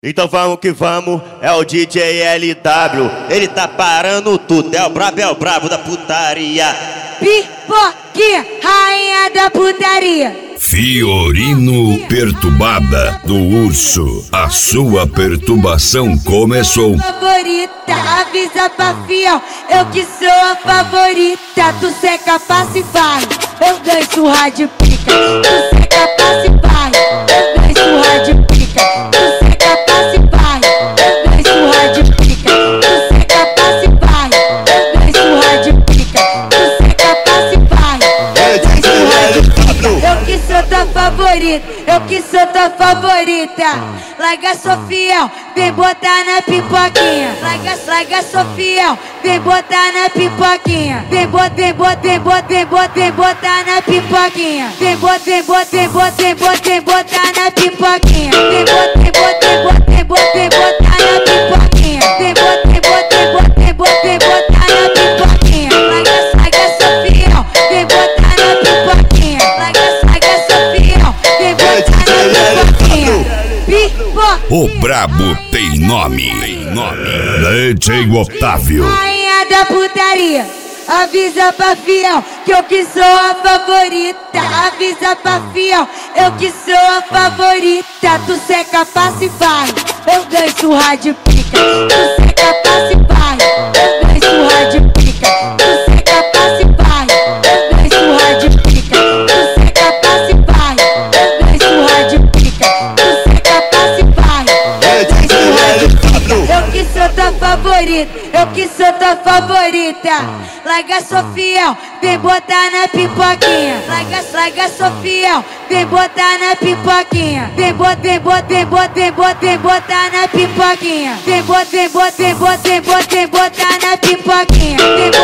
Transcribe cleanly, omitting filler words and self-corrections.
Então vamos que vamos, é o DJ LW. Ele tá parando tudo, é o brabo da putaria. Pipoquinha, rainha da putaria. Fiorino perturbada do urso, a sua perturbação começou. Favorita, avisa pra fiel, eu que sou a favorita. Tu seca, passa e vai, eu ganho surra de pica. Tu seca, passa e vai, eu ganho surra de pica. Tu seca, passa e vai, eu ganho surra de pica. Tu seca, passa e vai, eu ganho surra de pica. Tu seca, passa e vai, eu ganho surra de pica. Eu que sou tua favorita, eu que sou tua favorita. Larga sua fiel, vem botar na pipoquinha. Larga sua fiel, vem botar na pipoquinha. Vem botar na pipoquinha. Vem botar na pipoquinha. Vem botar na pipoquinha. Vem botar na pipoquinha. Larga sua fiel, vem botar na pipoquinha. Larga sua fiel, vem botar na pipoquinha. O brabo tem nome. DJ Otávio. Rainha da putaria, avisa pra fiel que eu que sou a favorita. Avisa pra fiel, eu que sou a favorita. Tu seca, passa e vai, eu ganho surra de pica. Tu seca, passa e vai, eu ganho surra de pica. Tu seca, passa e vai, eu ganho surra de pica. Tu seca, passa e vai, eu ganho surra de pica. Tu seca, passa e vai, eu ganho surra de pica. Eu que sou tua favorita, eu que sou tua favorita. Larga sua fiel, vem botar na pipoquinha. Larga sua fiel, vem botar na pipoquinha. Vem botar na pipoquinha. Vem botar na pipoquinha.